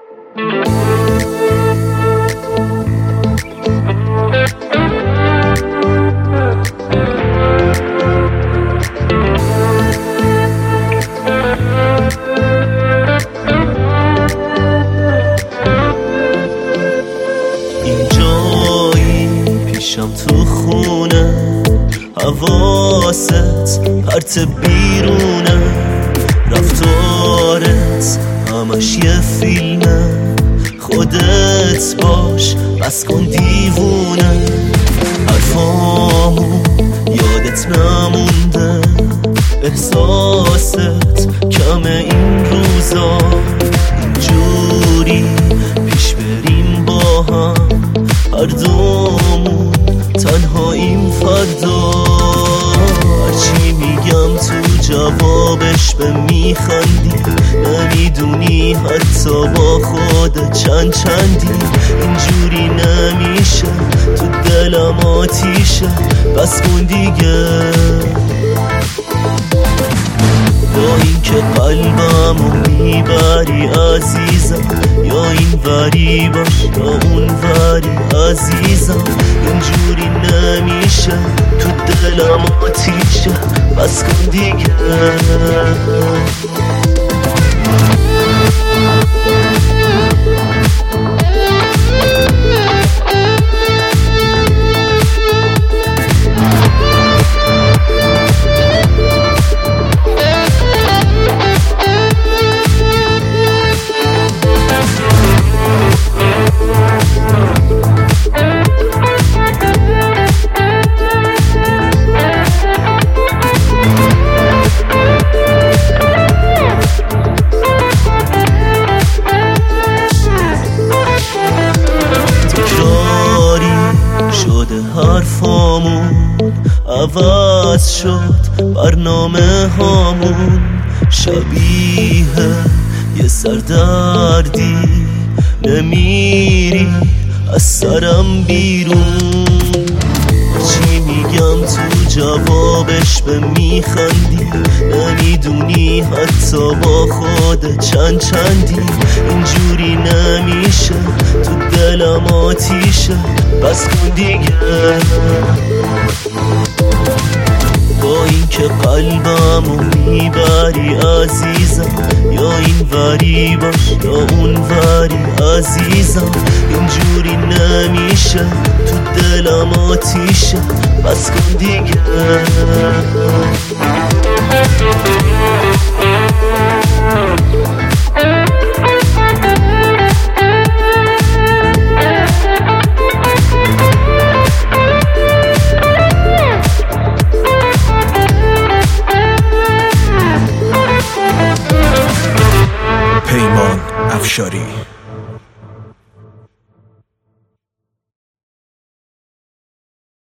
پیشم تو خونه، حواست پرت بیرونه، رفتارت همش یه فیلمه، خودت باش بس کن دیوونه، حرفامون یادت نمونده، احساست کمه این روزا، اینجوری پیش بریم با هم، هر دومون تنهاییم فردا، هرچی میگم تو جوابش به میخندی، نمیدونی حتی با خودت چندی، اینجوری نمیشه تو دلم آتیشه، بس کن دیگه، با این که قلبمو میبری عزیزم، یا این وری باش یا اون وری عزیزم، اینجوری نمیشه تو دلم آتیشه، بس کن دیگه. حرفامون عوض شد، برنامه هامون شبیه یه سردردی، نمیری از سرم بیرون، چی میگم تو جوابش به میخندی، نمیدونی حتی با خودت چندی، اینجوری نمیشه تو دلم آتیشه، بس کن دیگه، با این که قلبمو میبری عزیزم، یا این وری باش یا اون وری عزیزم، اینجوری نمیشه تو دلم آتیشه، بس کن دیگه. پیمان افشاری.